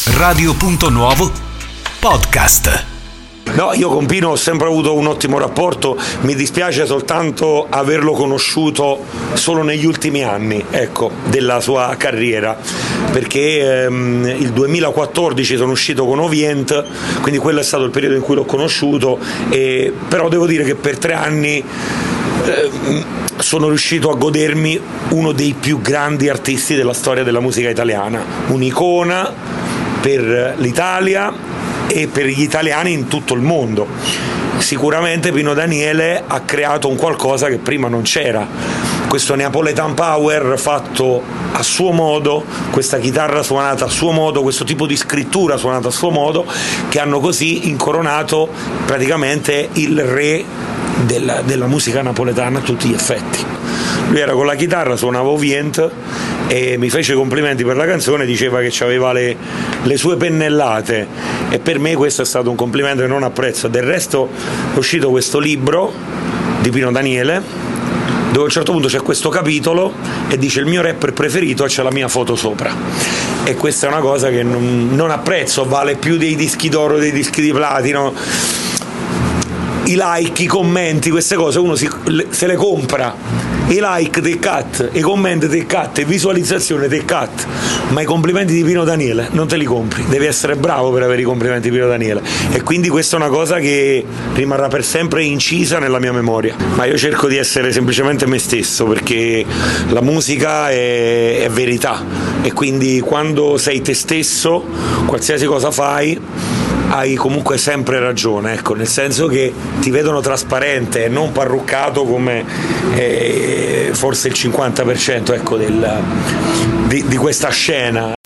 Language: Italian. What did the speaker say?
Radio.Nuovo Podcast. No, io con Pino ho sempre avuto un ottimo rapporto, mi dispiace soltanto averlo conosciuto solo negli ultimi anni, ecco, della sua carriera, perché il 2014 sono uscito con Ovient, quindi quello è stato il periodo in cui l'ho conosciuto, però devo dire che per 3 anni sono riuscito a godermi uno dei più grandi artisti della storia della musica italiana, un'icona per l'Italia e per gli italiani in tutto il mondo. Sicuramente Pino Daniele ha creato un qualcosa che prima non c'era, questo Neapolitan Power fatto a suo modo, questa chitarra suonata a suo modo, questo tipo di scrittura suonata a suo modo, che hanno così incoronato praticamente il re della musica napoletana a tutti gli effetti. Lui era con la chitarra, suonava Ovient e mi fece i complimenti per la canzone, diceva che aveva le sue pennellate, e per me questo è stato un complimento che non apprezzo. Del resto è uscito questo libro di Pino Daniele dove a un certo punto c'è questo capitolo e dice: il mio rapper preferito, e c'è la mia foto sopra, e questa è una cosa che non apprezzo, vale più dei dischi d'oro, dei dischi di platino. I like, i commenti, queste cose uno se le compra, i like dei cut, i commenti dei cut, le visualizzazioni dei cut, ma i complimenti di Pino Daniele non te li compri, devi essere bravo per avere i complimenti di Pino Daniele, e quindi questa è una cosa che rimarrà per sempre incisa nella mia memoria. Ma io cerco di essere semplicemente me stesso, perché la musica è verità, e quindi quando sei te stesso, qualsiasi cosa fai, hai comunque sempre ragione, ecco, nel senso che ti vedono trasparente e non parruccato come forse il 50%, ecco, di questa scena.